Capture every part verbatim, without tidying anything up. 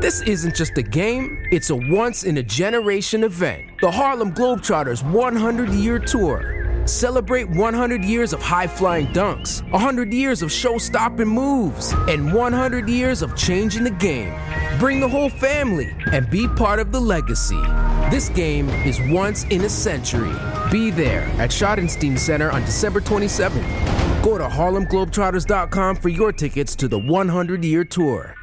This isn't just a game, it's a once-in-a-generation event. The Harlem Globetrotters one hundred year Tour. Celebrate one hundred years of high-flying dunks, one hundred years of show-stopping moves, and one hundred years of changing the game. Bring the whole family and be part of the legacy. This game is once in a century. Be there at Schottenstein Center on December twenty-seventh. Go to Harlem Globetrotters dot com for your tickets to the one hundred year Tour.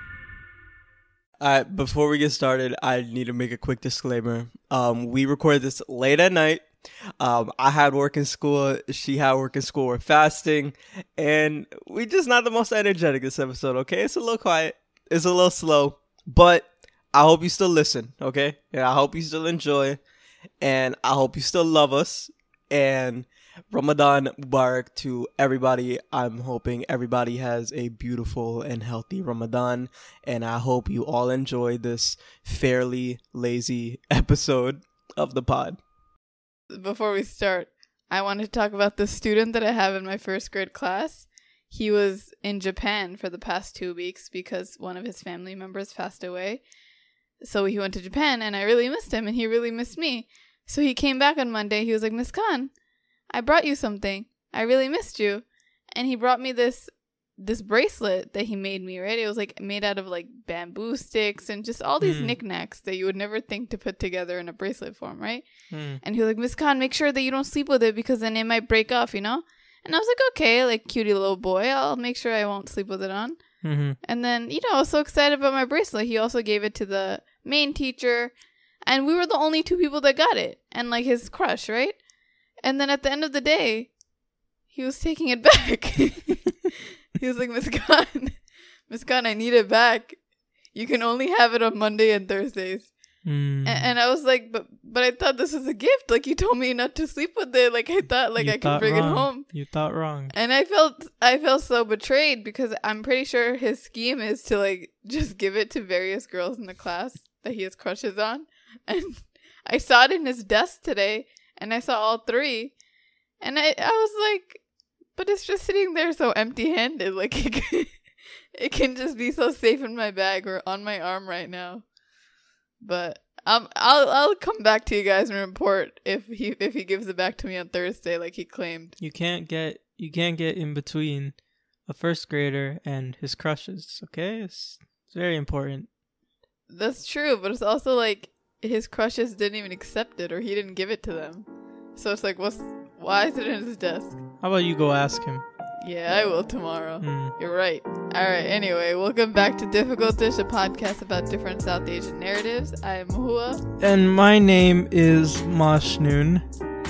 All right, before we get started, I need to make a quick disclaimer. Um, we recorded this late at night. Um, I had work in school. She had work in school. We're fasting. And we just not the most energetic this episode, okay? It's a little quiet. It's a little slow. But I hope you still listen, okay? And I hope you still enjoy. And I hope you still love us. And Ramadan Mubarak to everybody. I'm hoping everybody has a beautiful and healthy Ramadan. And I hope you all enjoy this fairly lazy episode of the pod. Before we start, I wanted to talk about the student that I have in my first grade class. He was in Japan for the past two weeks because one of his family members passed away. So he went to Japan and I really missed him and he really missed me. So he came back on Monday. He was like, Miss Khan, I brought you something. I really missed you. And he brought me this this bracelet that he made me, right? It was like made out of like bamboo sticks and just all these mm. knickknacks that you would never think to put together in a bracelet form, right? Mm. And he was like, Miss Khan, make sure that you don't sleep with it because then it might break off, you know? And I was like, okay, like cutie little boy, I'll make sure I won't sleep with it on. Mm-hmm. And then, you know, I was so excited about my bracelet. He also gave it to the main teacher and we were the only two people that got it and like his crush, right? And then at the end of the day, he was taking it back. He was like, Miss Khan, Miss Khan, I need it back. You can only have it on Monday and Thursdays. Mm. And, and I was like, but but I thought this was a gift. Like, you told me not to sleep with it. Like, I thought, like, you I could bring wrong. it home. You thought wrong. And I felt, I felt so betrayed because I'm pretty sure his scheme is to, like, just give it to various girls in the class that he has crushes on. And I saw it in his desk today, and I saw all three. And I, I was like, but it's just sitting there so empty-handed. Like, it can, it can just be so safe in my bag or on my arm right now. But um, I'll I'll come back to you guys and report if he if he gives it back to me on Thursday, like he claimed. You can't get you can't get in between a first grader and his crushes. Okay, it's, it's very important. That's true, but it's also like his crushes didn't even accept it, or he didn't give it to them. So it's like, what's why is it in his desk? How about you go ask him? Yeah, I will tomorrow. Mm. You're right. All right, anyway, welcome back to Difficult Dish, a podcast about different South Asian narratives. I am Mahua. And my name is Mashnoon.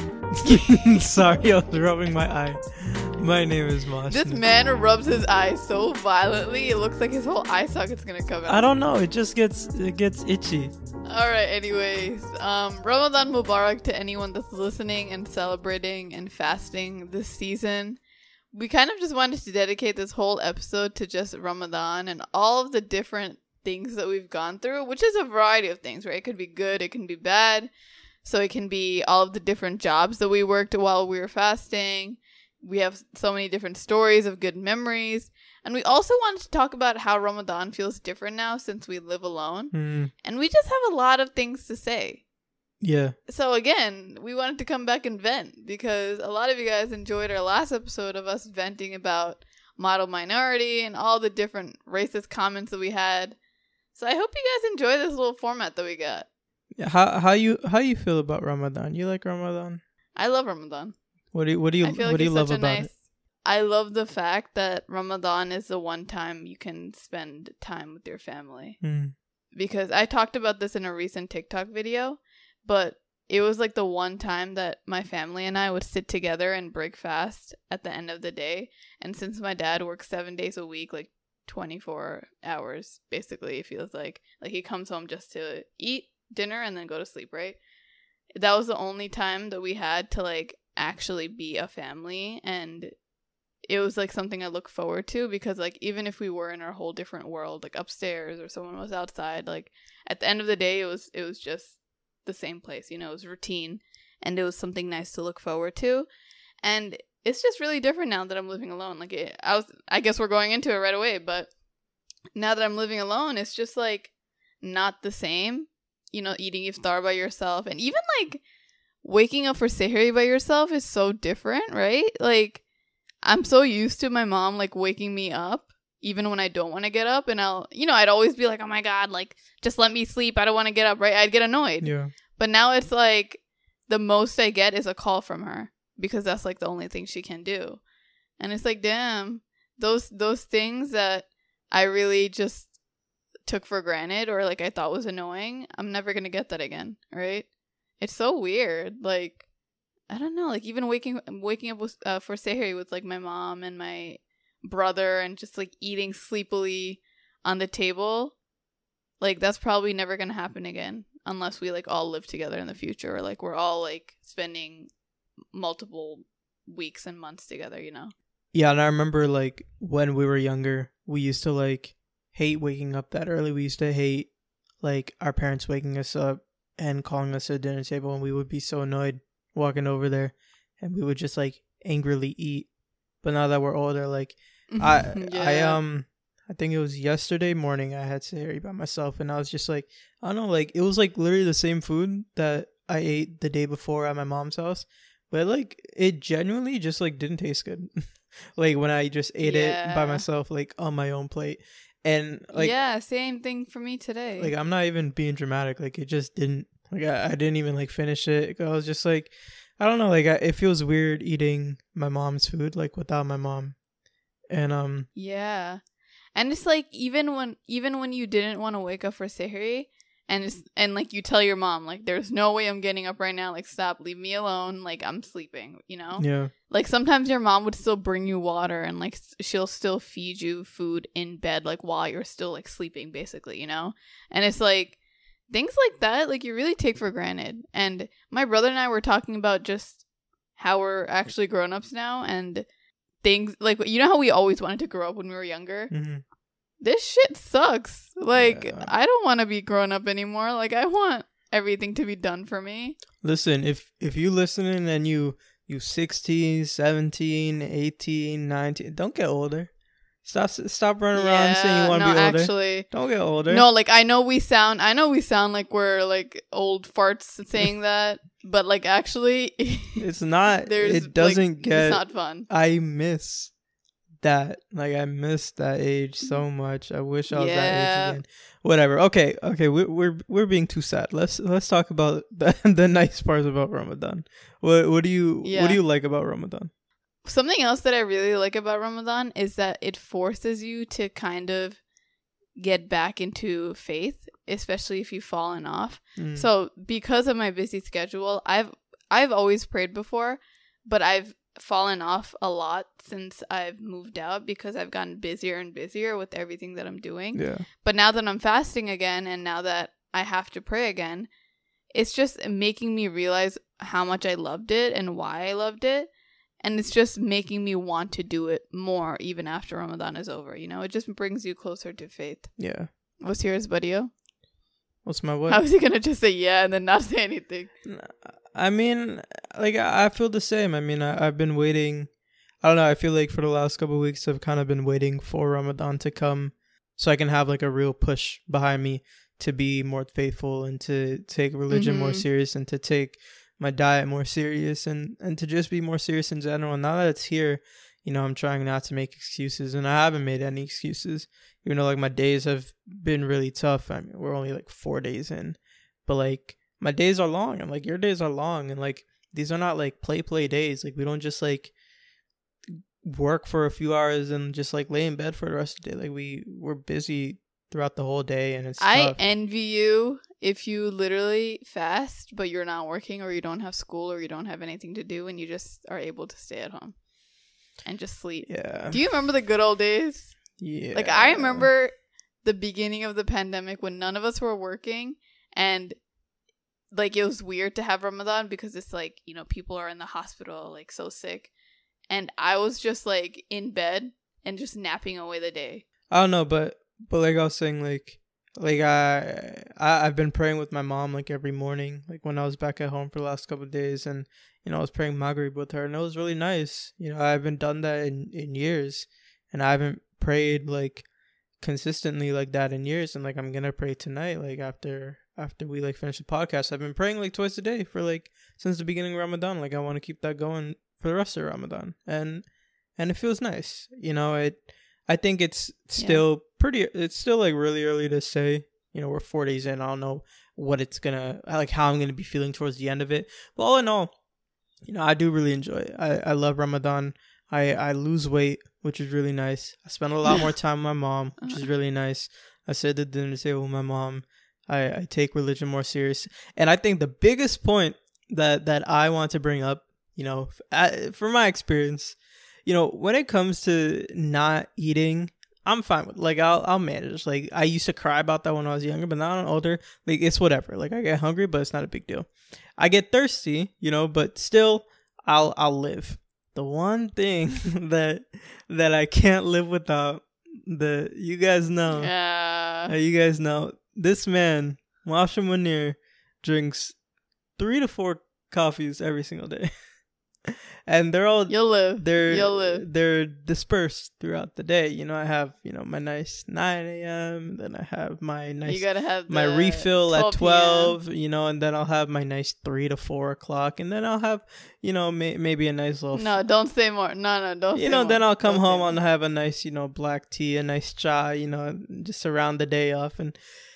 Sorry, I was rubbing my eye. My name is Mashnoon. This man rubs his eye so violently, it looks like his whole eye socket's gonna come out. I don't know, it just gets it gets itchy. Alright, anyways, um, Ramadan Mubarak to anyone that's listening and celebrating and fasting this season. We kind of just wanted to dedicate this whole episode to just Ramadan and all of the different things that we've gone through, which is a variety of things, right? It could be good, it can be bad. So it can be all of the different jobs that we worked while we were fasting. We have so many different stories of good memories. And we also wanted to talk about how Ramadan feels different now since we live alone. Mm. And we just have a lot of things to say. Yeah. So again, we wanted to come back and vent because a lot of you guys enjoyed our last episode of us venting about model minority and all the different racist comments that we had. So I hope you guys enjoy this little format that we got. Yeah, how how you how you feel about Ramadan? You like Ramadan? I love Ramadan. What do you what do you I feel what like do you love such a about nice, it? I love the fact that Ramadan is the one time you can spend time with your family. Mm. Because I talked about this in a recent TikTok video, but it was like the one time that my family and I would sit together and break fast at the end of the day. And since my dad works seven days a week, like twenty-four hours, basically, it feels like, like he comes home just to eat dinner and then go to sleep, right? That was the only time that we had to like actually be a family, and it was like something I look forward to because like even if we were in our whole different world, like upstairs or someone was outside, like at the end of the day it was it was just the same place, you know, it was routine and it was something nice to look forward to. And it's just really different now that I'm living alone. Like it, I was I guess we're going into it right away, but now that I'm living alone, it's just like not the same. You know, eating iftar by yourself, and even like waking up for sehri by yourself is so different, right? Like, I'm so used to my mom like waking me up even when I don't want to get up, and I'll, you know, I'd always be like, oh my god, like just let me sleep, I don't want to get up, right? I'd get annoyed. Yeah. But now it's like the most I get is a call from her, because that's like the only thing she can do. And it's like, damn, those those things that I really just took for granted or like I thought was annoying, I'm never gonna get that again, right? It's so weird. Like, I don't know, like even waking waking up with, uh, for sehri with like my mom and my brother, and just like eating sleepily on the table, like that's probably never gonna happen again unless we like all live together in the future, or like we're all like spending multiple weeks and months together, you know? Yeah, and I remember like when we were younger, we used to like hate waking up that early. We used to hate like our parents waking us up and calling us to the dinner table, and we would be so annoyed walking over there, and we would just like angrily eat. But now that we're older, like I Yeah. I um I think it was yesterday morning I had sehri by myself, and I was just like, I don't know, like it was like literally the same food that I ate the day before at my mom's house, but like it genuinely just like didn't taste good. Like when I just ate it by Yeah. myself, like on my own plate. And like yeah, same thing for me today. like I'm not even being dramatic, like it just didn't, like I, I didn't even like finish it. I was just like, I don't know, like I, it feels weird eating my mom's food like without my mom. And um yeah. And it's like even when even when you didn't want to wake up for sehri, and it's, and like you tell your mom like there's no way I'm getting up right now, like stop, leave me alone, like I'm sleeping, you know? yeah. Like sometimes your mom would still bring you water, and like s- she'll still feed you food in bed like while you're still like sleeping basically, you know? And it's like things like that like you really take for granted. And my brother and I were talking about just how we're actually grown-ups now, and things like, you know how we always wanted to grow up when we were younger? hmm This shit sucks. Like, Yeah. I don't want to be grown up anymore. Like, I want everything to be done for me. Listen, if if you listening and you you sixteen, seventeen, eighteen, nineteen, don't get older. Stop stop running around saying you want to no, be older. actually, Don't get older. no, like, I know we sound, I know we sound like we're, like, old farts saying that, but, like, actually, It's not. there's, It doesn't like, get. it's not fun. I miss that. Like I miss that age so much. I wish I was that Yeah. age again. Whatever. Okay. Okay. We're we're we're being too sad. Let's let's talk about the the nice parts about Ramadan. What what do you Yeah. what do you like about Ramadan? Something else that I really like about Ramadan is that it forces you to kind of get back into faith, especially if you've fallen off. Mm. So because of my busy schedule, I've I've always prayed before, but I've fallen off a lot since I've moved out because I've gotten busier and busier with everything that I'm doing. Yeah. But now that I'm fasting again, and now that I have to pray again, it's just making me realize how much I loved it and why I loved it. And it's just making me want to do it more even after Ramadan is over. You know, it just brings you closer to faith. Yeah. What's yours, Buddy-o? What's my what? How was he going to just say yeah and then not say anything? I mean, like I I feel the same. I mean, I, I've been waiting. I don't know. I feel like for the last couple of weeks, I've kind of been waiting for Ramadan to come, so I can have like a real push behind me to be more faithful and to take religion more Mhm. serious and to take my diet more serious and and to just be more serious in general. And now that it's here, you know, I'm trying not to make excuses, and I haven't made any excuses. You know, like my days have been really tough. I mean, we're only like four days in, but like my days are long, and like your days are long, and like these are not like play play days. Like we don't just like work for a few hours and just like lay in bed for the rest of the day. Like we we're busy throughout the whole day, and it's I tough. envy you if you literally fast, but you're not working or you don't have school or you don't have anything to do and you just are able to stay at home and just sleep. Yeah. Do you remember the good old days? Yeah. Like, I remember the beginning of the pandemic when none of us were working, and like it was weird to have Ramadan because it's like, you know, people are in the hospital like so sick, and I was just like in bed and just napping away the day. I don't know, but but like I was saying, like like I, I I've been praying with my mom like every morning, like when I was back at home for the last couple of days, and you know I was praying Maghrib with her, and it was really nice. You know, I haven't done that in in years, and I haven't prayed like consistently like that in years, and like I'm gonna pray tonight, like after after we like finish the podcast. I've been praying like twice a day for like since the beginning of Ramadan. Like I want to keep that going for the rest of Ramadan, and and it feels nice. You know, it. I think it's still yeah. pretty. It's still like really early to say. You know, we're four days in. I don't know what it's gonna like, how I'm gonna be feeling towards the end of it. But all in all, you know, I do really enjoy it. I I love Ramadan. I, I lose weight, which is really nice. I spend a lot more time with my mom, which is really nice. I sit at the dinner table with my mom. I, I take religion more serious. And I think the biggest point that, that I want to bring up, you know, f- from my experience, you know, when it comes to not eating, I'm fine with, like, I'll I'll manage. Like, I used to cry about that when I was younger, but now I'm older. Like, it's whatever. Like, I get hungry, but it's not a big deal. I get thirsty, you know, but still, I'll I'll live. The one thing that that I can't live without, the you guys know, yeah, uh, you guys know, this man, Masham Munir, drinks three to four coffees every single day, and they're all you'll live. They're you'll live. They're dispersed throughout the day. You know, I have you know my nice nine a.m. Then I have my nice you gotta have my refill at twelve. You know, and then I'll have my nice three to four o'clock, and then I'll have you know may- maybe a nice little. No, f- don't say more. No, no, don't. You say know, more. then I'll come don't home and have a nice you know black tea, a nice chai. You know, just to round the day off. And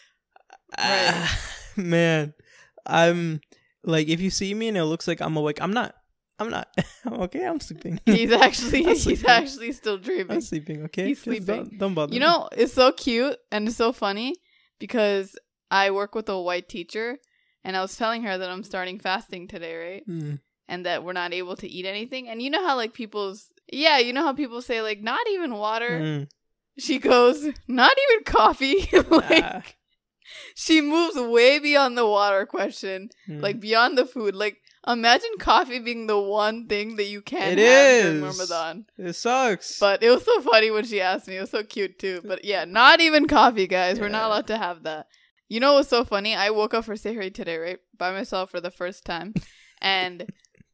right. uh, man, I'm like, if you see me and it looks like I'm awake, I'm not. I'm not. I'm okay. I'm sleeping. He's actually I'm he's sleeping. actually still dreaming. I'm sleeping. Okay. He's Just sleeping. Don't, don't bother. You me. know, it's so cute and it's so funny because I work with a white teacher, and I was telling her that I'm starting fasting today, right? Mm. And that we're not able to eat anything. And you know how like people's yeah, you know how people say like not even water. Mm. She goes, not even coffee. like Ah. she moves way beyond the water question, Mm. like beyond the food. Like imagine coffee being the one thing that you can't It have is. during Ramadan. It sucks. But it was so funny when she asked me. It was so cute too. But yeah, not even coffee, guys. We're not Yeah. allowed to have that. You know what's so funny? I woke up for Sehri today, right? By myself for the first time. And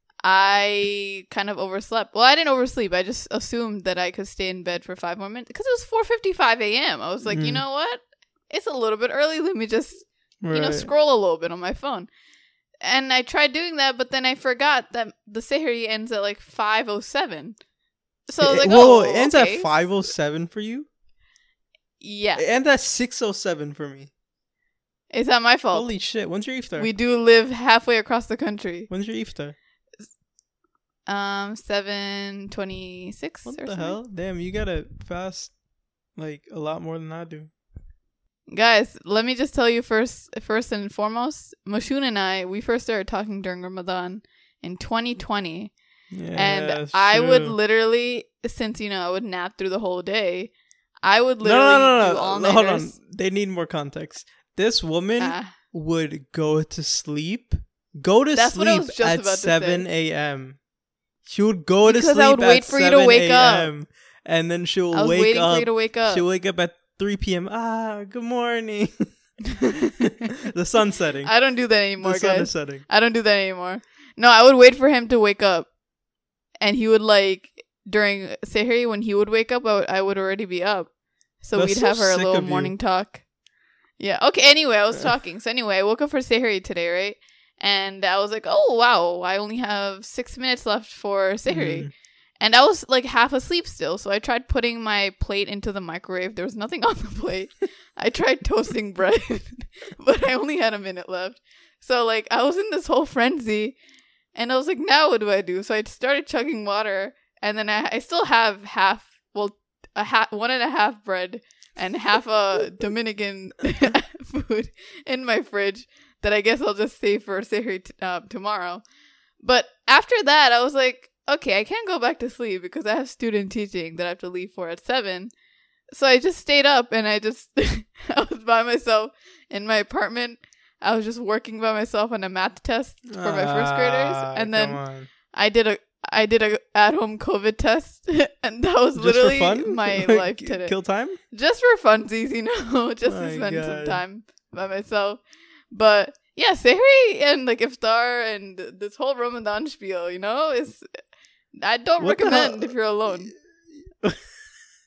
I kind of overslept. Well, I didn't oversleep. I just assumed that I could stay in bed for five more minutes. Because it was four fifty-five a.m. I was like, Mhm. you know what? It's a little bit early. Let me just, right. you know, scroll a little bit on my phone. And I tried doing that, but then I forgot that the Sehri ends at like five oh seven. So I was like, whoa, oh, it ends okay. at five oh seven for you? Yeah. It ends at six oh seven for me. It's not my fault. Holy shit. When's your iftar? We do live halfway across the country. When's your iftar? Um, seven twenty-six What or the something. hell? Damn, you gotta fast like a lot more than I do. Guys, let me just tell you first, first and foremost, Mashun and I, we first started talking during Ramadan in twenty twenty. Yeah, and that's I would true. literally, since, you know, I would nap through the whole day, I would No, literally no, no, do no, all no. Hold on. nighters. They need more context. This woman Ah. would go to sleep. Go to That's what I sleep was just at about to seven say. a.m. She would go to Because sleep I would wait at for you to wake up. seven a.m. And then she'll I was wake waiting up. for you to wake up. She'll wake up at three p.m. Ah, good morning. The sun's setting. I don't do that anymore, the sun guys. is setting. I don't do that anymore. No, I would wait for him to wake up. And he would, like, during Sehri, when he would wake up, I would, I would already be up. So That's we'd so have our sick little of you. morning talk. Yeah. Okay, anyway, I was talking. So anyway, I woke up for Sehri today, right? And I was like, oh, wow, I only have six minutes left for Sehri. Mhm. And I was, like, half asleep still. So I tried putting my plate into the microwave. There was nothing on the plate. I tried toasting bread, but I only had a minute left. So, like, I was in this whole frenzy. And I was like, now what do I do? So I started chugging water. And then I, I still have half, well, a half, one and a half bread and half a Dominican food in my fridge that I guess I'll just save for Sehri t- uh, tomorrow. But after that, I was like, okay, I can't go back to sleep because I have student teaching that I have to leave for at seven. So I just stayed up and I just, I was by myself in my apartment. I was just working by myself on a math test for my first graders. Ah, And come then on. I did a, I did a at-home COVID test. And that was Just literally for fun? my Like, life today. Kill time? Just for funsies, you know, just My to spend some God. time by myself. But yeah, Sehri and like iftar and this whole Ramadan spiel, you know, is I don't What the recommend hell? if you're alone.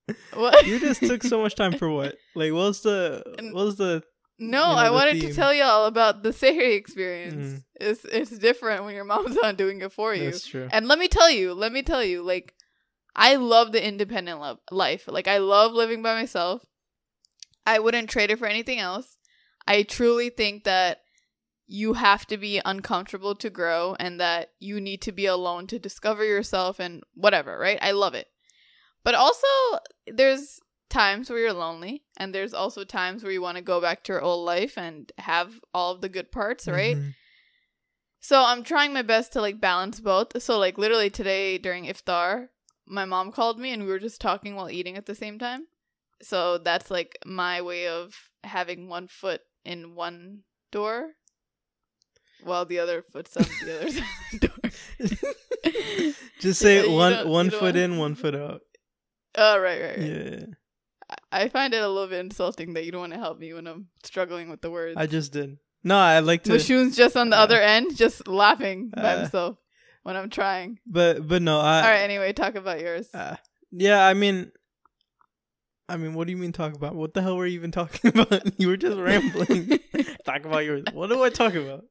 What? You just took so much time for what? Like, what was the what was the? No, you know, I the wanted theme. to tell y'all about the Sehri experience. Mm. It's it's different when your mom's not doing it for you. That's true. And let me tell you, let me tell you, like, I love the independent lo- life. Like, I love living by myself. I wouldn't trade it for anything else. I truly think that you have to be uncomfortable to grow and that you need to be alone to discover yourself and whatever, right? I love it. But also, there's times where you're lonely, and there's also times where you want to go back to your old life and have all of the good parts, right? Mhm. So I'm trying my best to like balance both. So like literally today during iftar, my mom called me and we were just talking while eating at the same time. So that's like my way of having one foot in one door while the other foot's on the other side of the door. Just say You one don't- one you don't foot want- in, one foot out. Oh, right, right, right. Yeah, I I find it a little bit insulting that you don't want to help me when I'm struggling with the words. I just did. No, I like to, Mushoon's just on the uh, other end, just laughing by uh, himself when I'm trying. but but no, I. All right, anyway, talk about yours. Uh, yeah, I mean, I mean, what do you mean talk about? What the hell were you even talking about? You were just rambling. Talk about yours. What do I talk about?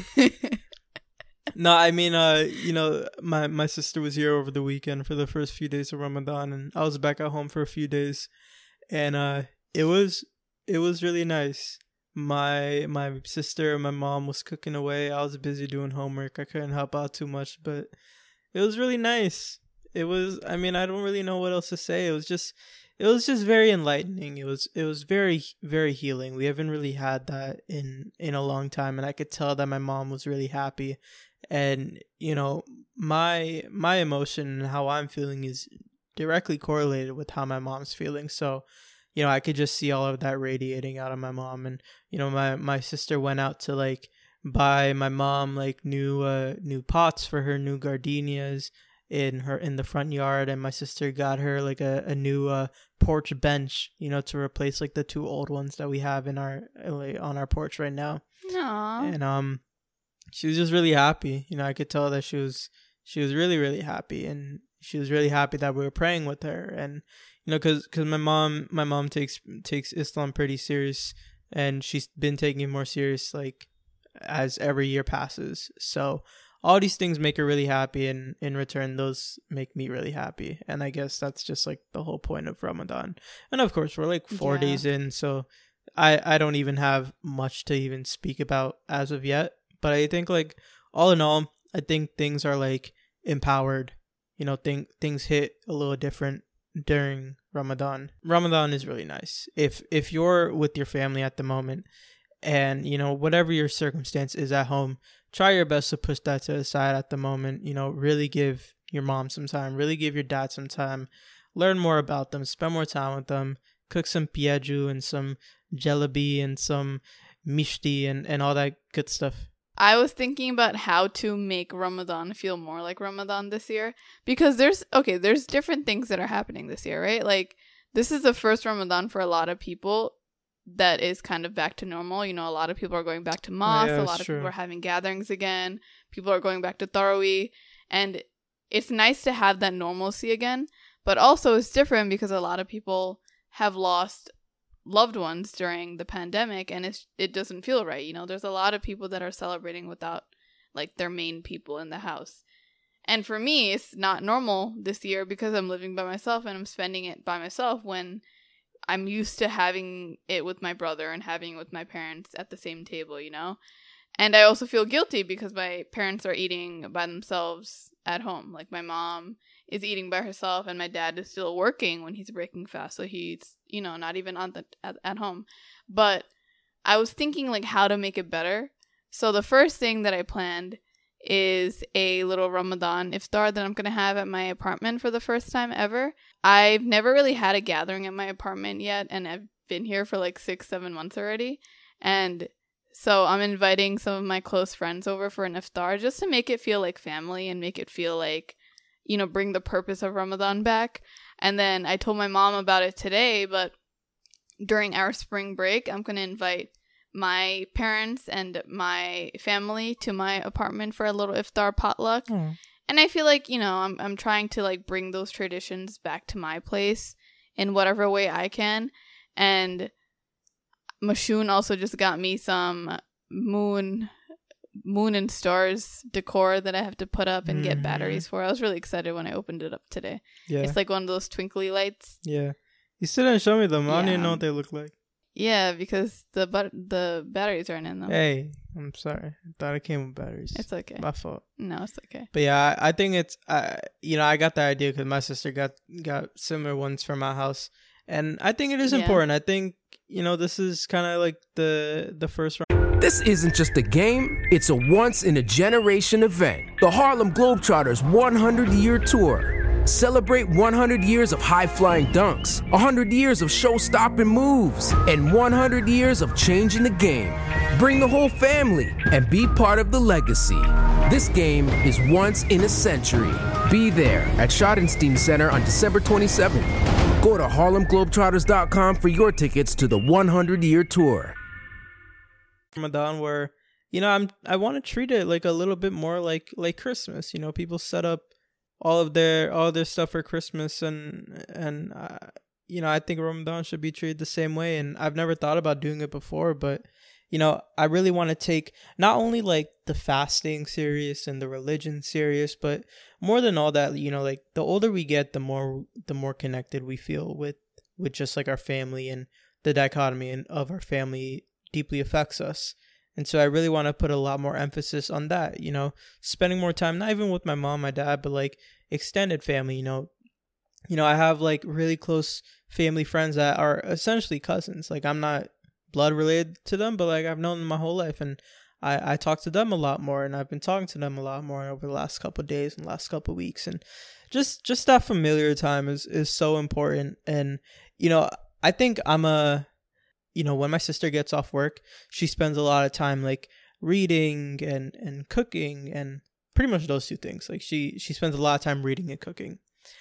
No, I mean, uh, you know, my my sister was here over the weekend for the first few days of Ramadan, and I was back at home for a few days, and uh, it was it was really nice. My my sister and my mom was cooking away. I was busy doing homework. I couldn't help out too much, but it was really nice. It was. I mean, I don't really know what else to say. It was just. It was just very enlightening. It was. It was very very healing. We haven't really had that in in a long time, and I could tell that my mom was really happy. And you know, my my emotion and how I'm feeling is directly correlated with how my mom's feeling. So, you know, I could just see all of that radiating out of my mom. And you know, my my sister went out to like buy my mom like new uh new pots for her new gardenias in her in the front yard, and my sister got her like a, a new uh porch bench, you know, to replace like the two old ones that we have in our like, on our porch right now. Aww. And um she was just really happy. You know, I could tell that she was she was really really happy, and she was really happy that we were praying with her. And you know, cuz cuz my mom my mom takes takes Islam pretty serious, and she's been taking it more serious like as every year passes. So all these things make her really happy, and in return those make me really happy. And I guess that's just like the whole point of Ramadan. And of course, we're like four Yeah. days in, so I I don't even have much to even speak about as of yet. But I think like all in all, I think things are like empowered. You know, think things hit a little different during Ramadan. Ramadan is really nice. If if you're with your family at the moment, and you know, whatever your circumstance is at home, try your best to push that to the side at the moment. You know, really give your mom some time, really give your dad some time, learn more about them, spend more time with them, cook some piaju and some jalebi and some mishti and, and all that good stuff. I was thinking about how to make Ramadan feel more like Ramadan this year, because there's okay, there's different things that are happening this year, right? Like this is the first Ramadan for a lot of people that is kind of back to normal. You know, a lot of people are going back to mosque, Yeah, a that's lot of true. people are having gatherings again, people are going back to Taraweeh, and it's nice to have that normalcy again, but also it's different because a lot of people have lost loved ones during the pandemic, and it's it doesn't feel right. You know, there's a lot of people that are celebrating without like their main people in the house. And for me, it's not normal this year because I'm living by myself and I'm spending it by myself when I'm used to having it with my brother and having it with my parents at the same table, you know? And I also feel guilty because my parents are eating by themselves at home. Like my mom is eating by herself and my dad is still working when he's breaking fast. So he's, you know, not even on the at, at home. But I was thinking like how to make it better. So the first thing that I planned is a little Ramadan iftar that I'm going to have at my apartment for the first time ever. I've never really had a gathering at my apartment yet, and I've been here for like six, seven months already. And so I'm inviting some of my close friends over for an iftar just to make it feel like family and make it feel like, you know, bring the purpose of Ramadan back. And then I told my mom about it today, but during our spring break, I'm going to invite my parents and my family to my apartment for a little iftar potluck. Oh. And I feel like, you know, I'm I'm trying to like bring those traditions back to my place in whatever way I can. And Mashun also just got me some moon moon and stars decor that I have to put up and mm-hmm. get batteries for. I was really excited when I opened it up today. Yeah. It's like one of those twinkly lights. Yeah. You still didn't show me them. I don't even know what they look like. Yeah, because the but the batteries aren't in them. Hey, I'm sorry. I thought it came with batteries. It's okay. My fault. No, it's okay. But yeah, I, I think it's, uh, you know, I got the idea because my sister got, got similar ones for my house. And I think it is yeah. important. I think, you know, this is kind of like the the first round. This isn't just a game, it's a once-in-a-generation event. The Harlem Globetrotters one hundred year Tour. Celebrate one hundred years of high-flying dunks, one hundred years of show-stopping moves, and one hundred years of changing the game. Bring the whole family and be part of the legacy. This game is once in a century. Be there at Schottenstein Center on December twenty-seventh. Go to Harlem Globetrotters dot com for your tickets to the one hundred year Tour. Ramadan, where, you know, I'm I want to treat it like a little bit more like like Christmas. You know, people set up all of their all of their stuff for Christmas, and and uh, you know, I think Ramadan should be treated the same way. And I've never thought about doing it before, but you know, I really want to take not only like the fasting serious and the religion serious, but more than all that, you know, like the older we get, the more the more connected we feel with with just like our family, and the dichotomy and of our family deeply affects us. And so I really want to put a lot more emphasis on that, you know, spending more time, not even with my mom, my dad, but like extended family, you know. You know, I have like really close family friends that are essentially cousins. Like I'm not blood related to them, but like I've known them my whole life, and I, I talk to them a lot more, and I've been talking to them a lot more over the last couple of days and last couple of weeks. And just, just that familiar time is, is so important. And, you know, I think I'm a, you know, when my sister gets off work, she spends a lot of time like reading and, and cooking, and pretty much those two things. Like she, she spends a lot of time reading and cooking.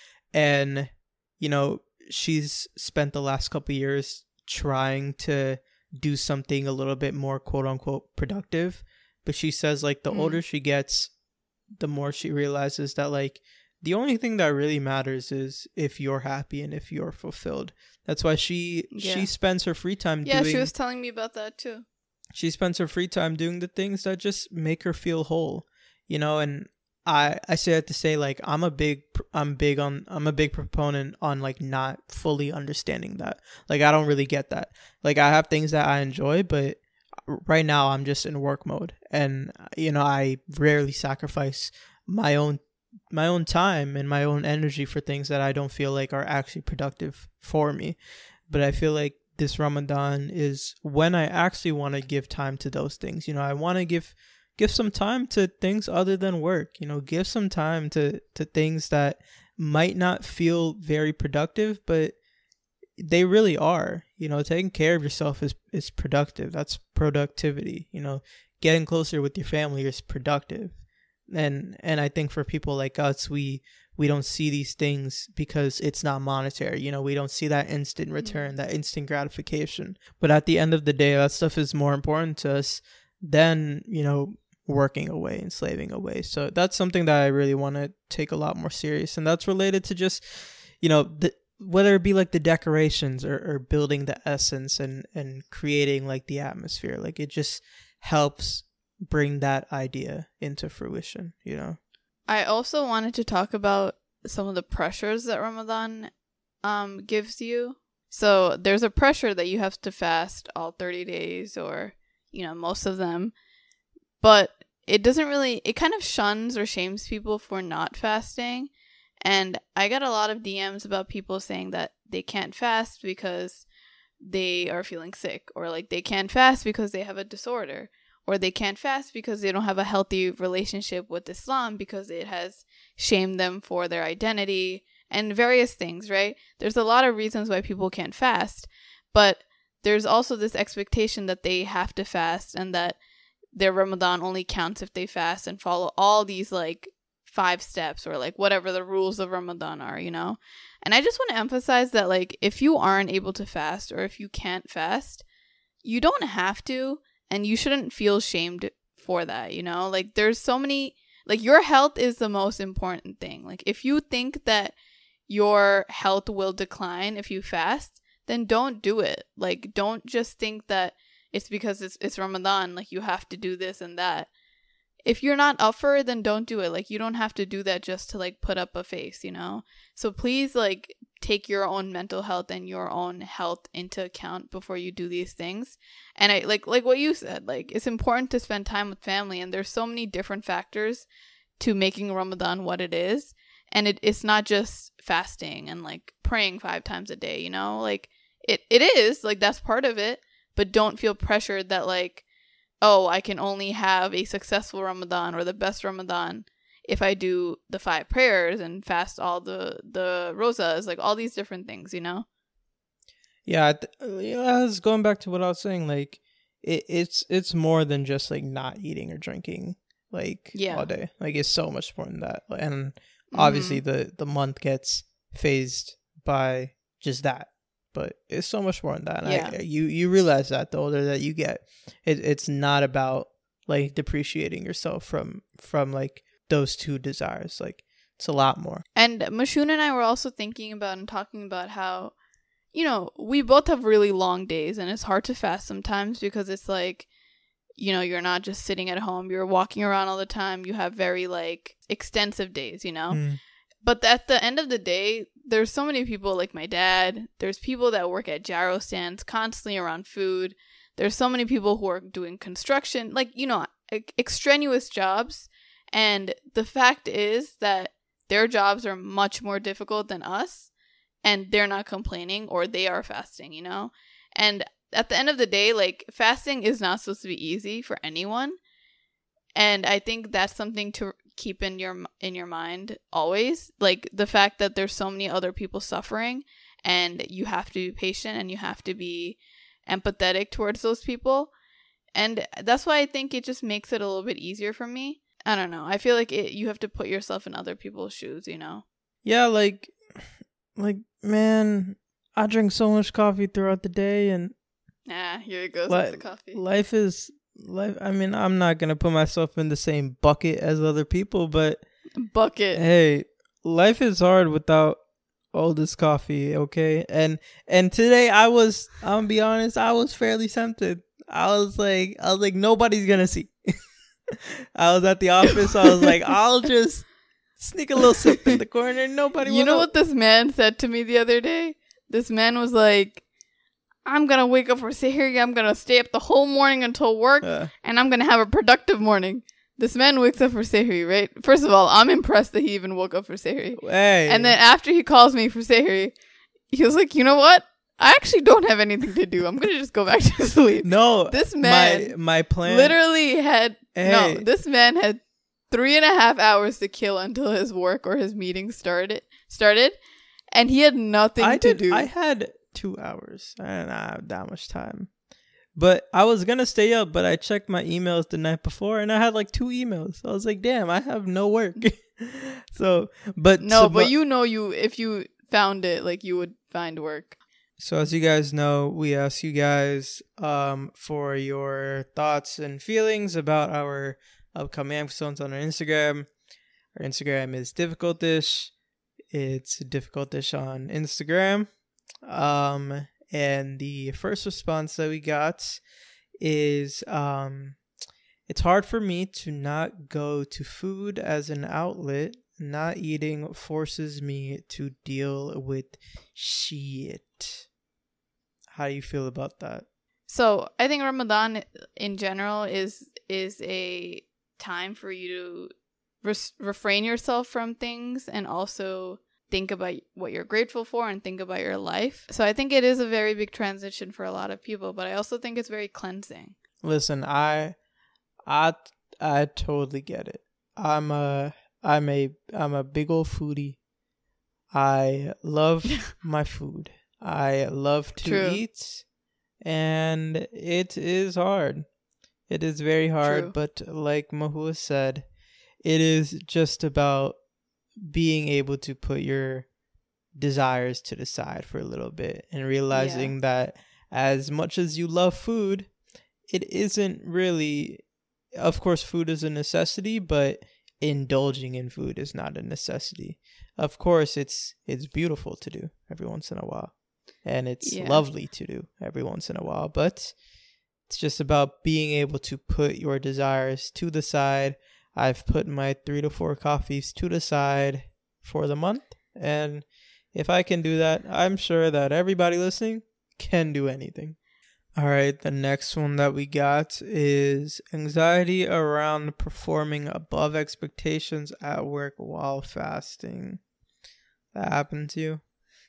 And, you know, she's spent the last couple of years trying to do something a little bit more quote unquote productive. But she says like the mm. older she gets, the more she realizes that like the only thing that really matters is if you're happy and if you're fulfilled. That's why she yeah. she spends her free time yeah, doing... Yeah, she was telling me about that too. She spends her free time doing the things that just make her feel whole, you know. And I I say that to say like I'm a big I'm big on I'm a big proponent on like not fully understanding that. Like I don't really get that. Like I have things that I enjoy, but right now I'm just in work mode, and you know I rarely sacrifice my own my own time and my own energy for things that I don't feel like are actually productive for me. But I feel like this Ramadan is when I actually want to give time to those things. You know, I want to give give some time to things other than work. You know, give some time to to things that might not feel very productive, but they really are. You know, taking care of yourself is is productive. That's productivity. You know, getting closer with your family is productive. And and I think for people like us, we we don't see these things because it's not monetary. You know, we don't see that instant return, that instant gratification. But at the end of the day, that stuff is more important to us than, you know, working away and slaving away. So that's something that I really want to take a lot more serious. And that's related to just, you know, the, whether it be like the decorations or, or building the essence and, and creating like the atmosphere. Like it just helps bring that idea into fruition, you know. I also wanted to talk about some of the pressures that Ramadan um gives you. So there's a pressure that you have to fast all thirty days, or you know, most of them, but it doesn't really, it kind of shuns or shames people for not fasting. And I got a lot of D Ms about people saying that they can't fast because they are feeling sick, or like they can't fast because they have a disorder, or they can't fast because they don't have a healthy relationship with Islam because it has shamed them for their identity and various things, right? There's a lot of reasons why people can't fast, but there's also this expectation that they have to fast and that their Ramadan only counts if they fast and follow all these like five steps or like whatever the rules of Ramadan are, you know? And I just want to emphasize that like if you aren't able to fast or if you can't fast, you don't have to. And you shouldn't feel shamed for that, you know? Like, there's so many... Like, your health is the most important thing. Like, if you think that your health will decline if you fast, then don't do it. Like, don't just think that it's because it's it's Ramadan, like you have to do this and that. If you're not up for it, then don't do it. Like, you don't have to do that just to like put up a face, you know? So please, like, take your own mental health and your own health into account before you do these things. And I like like what you said, like, it's important to spend time with family, and there's so many different factors to making Ramadan what it is. And it, it's not just fasting and like praying five times a day, you know? Like, it, it is, like, that's part of it, but don't feel pressured that like, oh, I can only have a successful Ramadan or the best Ramadan if I do the five prayers and fast all the, the rosas, like all these different things, you know? Yeah, th- yeah, I was going back to what I was saying. Like, it, it's it's more than just like not eating or drinking like Yeah. all day. Like, it's so much more than that. And obviously, Mhm. the the month gets phased by just that. But it's so much more than that. And Yeah. I, you you realize that the older that you get, it, it's not about like depreciating yourself from from like those two desires. Like, it's a lot more. And Mashun and I were also thinking about and talking about how, you know, we both have really long days, and it's hard to fast sometimes because it's like, you know, you're not just sitting at home, you're walking around all the time. You have very like extensive days, you know? Mm. But at the end of the day, there's so many people like my dad. There's people that work at gyro stands constantly around food. There's so many people who are doing construction, like, you know, ex- extraneous jobs. And the fact is that their jobs are much more difficult than us, and they're not complaining, or they are fasting, you know? And at the end of the day, like, fasting is not supposed to be easy for anyone. And I think that's something to keep in your in your mind always, like the fact that there's so many other people suffering, and you have to be patient and you have to be empathetic towards those people. And that's why I think it just makes it a little bit easier for me. I don't know. I feel like it, you have to put yourself in other people's shoes, you know? Yeah, like, like man, I drink so much coffee throughout the day, and Ah, here it goes Li- with the coffee. life is life. I mean, I'm not gonna put myself in the same bucket as other people, but Bucket. hey, life is hard without all this coffee. Okay, and and today I was, I'm gonna be honest, I was fairly tempted. I was like, I was like, nobody's gonna see. I was at the office. I was like, I'll just sneak a little sip in the corner. Nobody. You will know what this man said to me the other day? This man was like, I'm going to wake up for Sahiri. I'm going to stay up the whole morning until work, Uh, and I'm going to have a productive morning. This man wakes up for Sahiri, right? First of all, I'm impressed that he even woke up for Sahiri. hey, And then after he calls me for Sahiri, he was like, you know what? I actually don't have anything to do. I'm going to just go back to sleep. no, This man my my plan Literally had, Hey. no, this man had three and a half hours to kill until his work or his meeting started, started, and he had nothing I to did. do. I had two hours. I didn't have that much time. But I was gonna stay up, but I checked my emails the night before, and I had like two emails. I was like, "Damn, I have no work." so, but no, so, but you know, you if you found it, like, you would find work. So as you guys know, we ask you guys um for your thoughts and feelings about our upcoming episodes on our Instagram. Our Instagram is difficultish. It's difficultish on Instagram. Um and the first response that we got is um it's hard for me to not go to food as an outlet. Not eating forces me to deal with shit. How do you feel about that? So I think Ramadan in general is is a time for you to res- refrain yourself from things, and also think about what you're grateful for and think about your life. So I think it is a very big transition for a lot of people, but I also think it's very cleansing. Listen, I, I, I totally get it. I'm a, I'm a, I'm a big old foodie. I love my food. I love to True. eat, and it is hard. It is very hard, True. but like Mahua said, it is just about being able to put your desires to the side for a little bit and realizing that as much as you love food, it isn't really, of course, food is a necessity, but indulging in food is not a necessity. Of course, it's it's beautiful to do every once in a while, and it's Yeah. lovely to do every once in a while, but it's just about being able to put your desires to the side. I've put my three to four coffees to the side for the month, and if I can do that, I'm sure that everybody listening can do anything. All right, the next one that we got is anxiety around performing above expectations at work while fasting. That happened to you?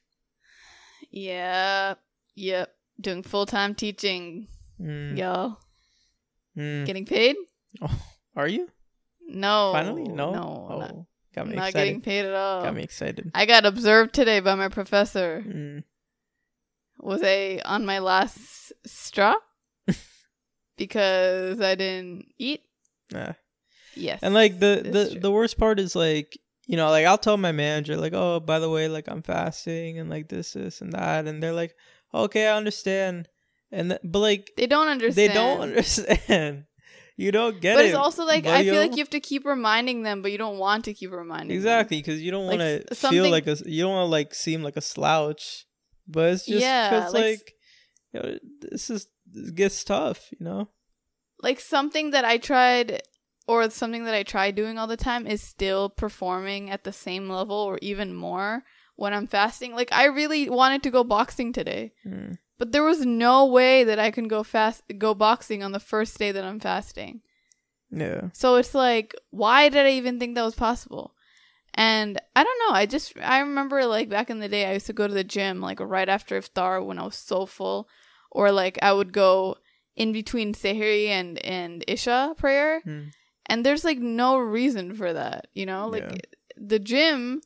Yeah. Yep. Doing full time teaching, Mm. y'all. Mm. Getting paid? Oh, are you? No. Finally? No? No. Oh, not got me not excited. getting paid at all. Got me excited. I got observed today by my professor. Mm. Was I on my last straw? Because I didn't eat? Yeah. Yes. And like the it's the, true. the worst part is like, you know, like I'll tell my manager like, oh, by the way, like I'm fasting and like this, this, and that, and they're like, okay, I understand, and th- but like They don't understand. they don't understand. You don't get But it. it's also like, I feel buddy-o. like you have to keep reminding them, but you don't want to keep reminding them. Exactly, because you don't Like, want to s- feel something- like a you don't want to like seem like a slouch, but it's just Yeah, because like, like, you know, this is this gets tough, you know. Like something that I tried, or something that I try doing all the time is still performing at the same level or even more when I'm fasting. Like I really wanted to go boxing today, Mm. but there was no way that I can go fast, go boxing on the first day that I'm fasting. Yeah. So it's like, why did I even think that was possible? And I don't know. I just, I remember like back in the day, I used to go to the gym like right after iftar when I was so full. Or like I would go in between Sehri and, and Isha prayer. Mm. And there's like no reason for that, you know? Like Yeah. the gym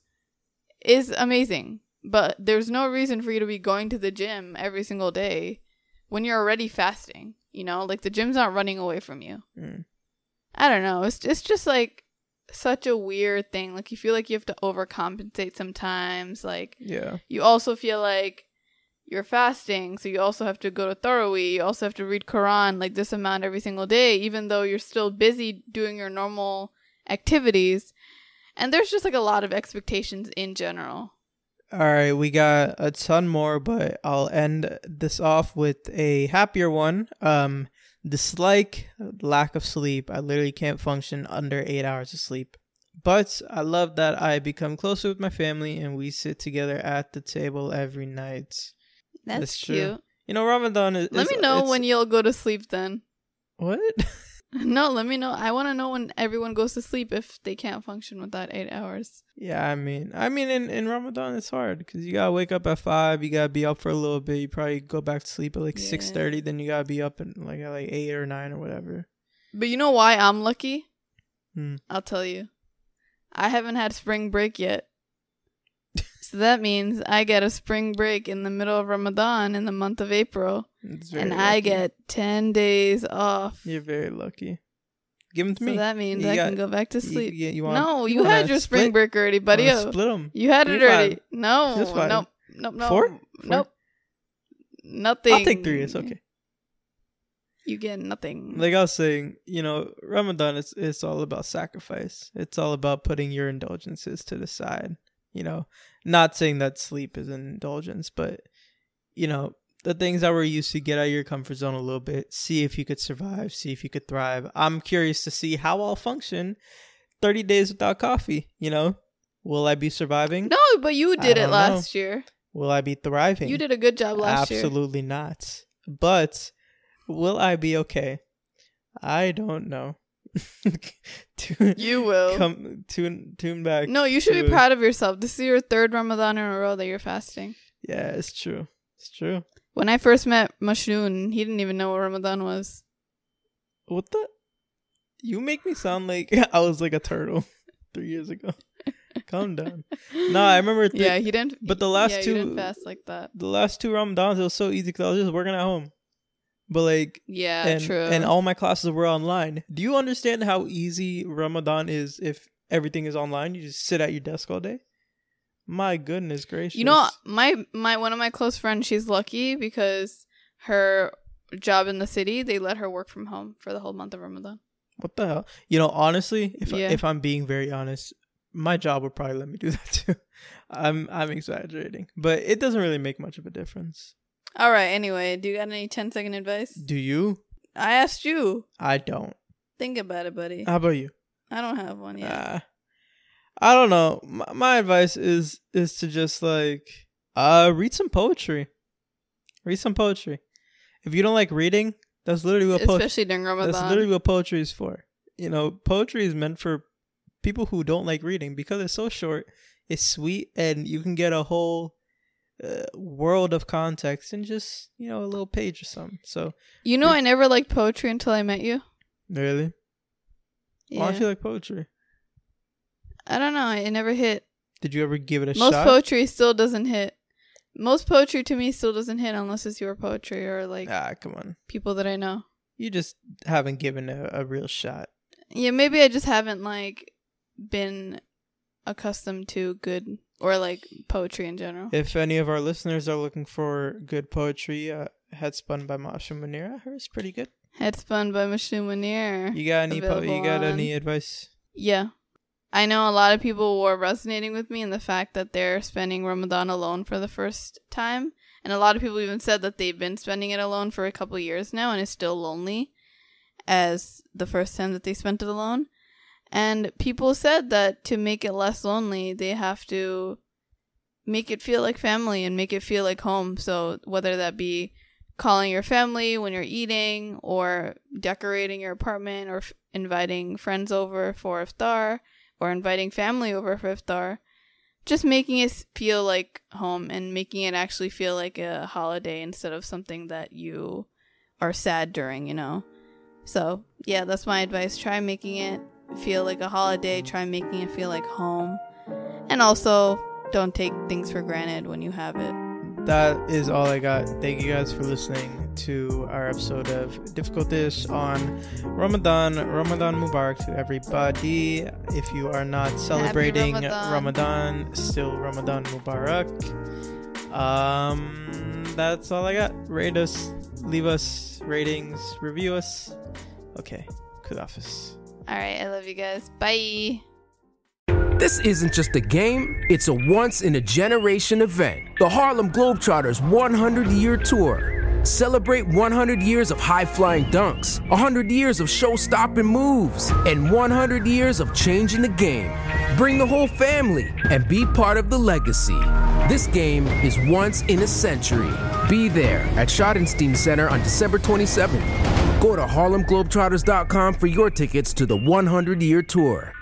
is amazing, but there's no reason for you to be going to the gym every single day when you're already fasting, you know? Like the gym's not running away from you. Mm. I don't know. It's it's just like such a weird thing. Like you feel like you have to overcompensate sometimes. Like Yeah. you also feel like you're fasting, so you also have to go to Taraweeh. You also have to read Quran like this amount every single day, even though you're still busy doing your normal activities. And there's just like a lot of expectations in general. All right, we got a ton more, but I'll end this off with a happier one. Um, dislike lack of sleep. I literally can't function under eight hours of sleep. But I love that I become closer with my family and we sit together at the table every night. That's, That's true. cute. You know, Ramadan is. Let is- me know it's- when you'll go to sleep then. What? No, let me know. I want to know when everyone goes to sleep if they can't function with that eight hours. Yeah, I mean, I mean, in, in Ramadan it's hard because you gotta wake up at five. You gotta be up for a little bit. You probably go back to sleep at like Yeah. six thirty. Then you gotta be up at like at like eight or nine or whatever. But you know why I'm lucky? Hmm. I'll tell you. I haven't had spring break yet. So that means I get a spring break in the middle of Ramadan in the month of April. It's very And I lucky. get ten days off. You're very lucky. Give them to So me. that means You I got- can go back to You- sleep. You, you want, No, you wanna had your spring split? break already, buddy. Wanna split them. You had Three it to already. five. No, Just five. nope, nope, no. Four? Four? Nope. Nothing. I'll take three. It's okay. You get nothing. Like I was saying, you know, Ramadan is it's all about sacrifice. It's all about putting your indulgences to the side. You know, not saying that sleep is an indulgence, but you know, the things that we're used to, get out of your comfort zone a little bit. See if you could survive. See if you could thrive. I'm curious to see how I'll function thirty days without coffee. You know, will I be surviving? No, but you I did it don't last year. Will I be thriving? You did a good job last year. Absolutely not. But will I be okay? I don't know. tune, You will. come tune tune back. No, you should to- be proud of yourself. This is your third Ramadan in a row that you're fasting. Yeah, it's true. It's true. When I first met Mashnoon, he didn't even know what Ramadan was. What the? You make me sound like I was like a turtle three years ago. Calm down. No, I remember. Th- Yeah, he didn't. but the last yeah, two- he didn't fast like that. the last two Ramadans, it was so easy because I was just working at home. But like, Yeah, and true. and all my classes were online. Do you understand how easy Ramadan is if everything is online? You just sit at your desk all day. My goodness gracious! You know, my my one of my close friends, she's lucky because her job in the city, they let her work from home for the whole month of Ramadan. What the hell? You know, honestly, if Yeah. I, if I'm being very honest, my job would probably let me do that too. I'm I'm exaggerating, but it doesn't really make much of a difference. All right. Anyway, do you got any ten second advice? Do you? I asked you. I don't. Think about it, buddy. How about you? I don't have one yet. Uh, I don't know. My, my advice is is to just like uh read some poetry. Read some poetry. If you don't like reading, that's literally what poetry. Especially during Ramadan. That's literally what poetry is for. You know, poetry is meant for people who don't like reading because it's so short, it's sweet, and you can get a whole uh, world of context in just, you know, a little page or something. So, You know, I never liked poetry until I met you. really? Yeah. Why don't you like poetry? I don't know. It never hit. Did you ever give it a Most shot? poetry still doesn't hit. Most poetry to me still doesn't hit unless it's your poetry or like ah, come on. people that I know. You just haven't given a, a real shot. Yeah, maybe I just haven't like been accustomed to good or like poetry in general. If any of our listeners are looking for good poetry, uh, Headspun by Masha Munir, I heard it's pretty good. Headspun by Mashu Munir. You got any? Po- you Available got on- any advice? Yeah. I know a lot of people were resonating with me in the fact that they're spending Ramadan alone for the first time. And a lot of people even said that they've been spending it alone for a couple years now and it's still lonely as the first time that they spent it alone. And people said that to make it less lonely, they have to make it feel like family and make it feel like home. So whether that be calling your family when you're eating or decorating your apartment or f- inviting friends over for iftar or inviting family over for iftar, just making it feel like home and making it actually feel like a holiday instead of something that you are sad during, you know? So, yeah, that's my advice. Try making it feel like a holiday. Try making it feel like home. And also, don't take things for granted when you have it. That is all I got. Thank you guys for listening to our episode of Difficult Dish on Ramadan. Ramadan Mubarak to everybody. If you are not celebrating Ramadan. Ramadan, still Ramadan Mubarak. Um, that's all I got. Rate us, leave us ratings, review us. Okay, Kudafis. All right, I love you guys. Bye. This isn't just a game, it's a once-in-a-generation event. The Harlem Globetrotters one hundred year Tour. Celebrate one hundred years of high-flying dunks, one hundred years of show-stopping moves, and one hundred years of changing the game. Bring the whole family and be part of the legacy. This game is once in a century. Be there at Schottenstein Center on December twenty-seventh. Go to harlem globetrotters dot com for your tickets to the one hundred year Tour.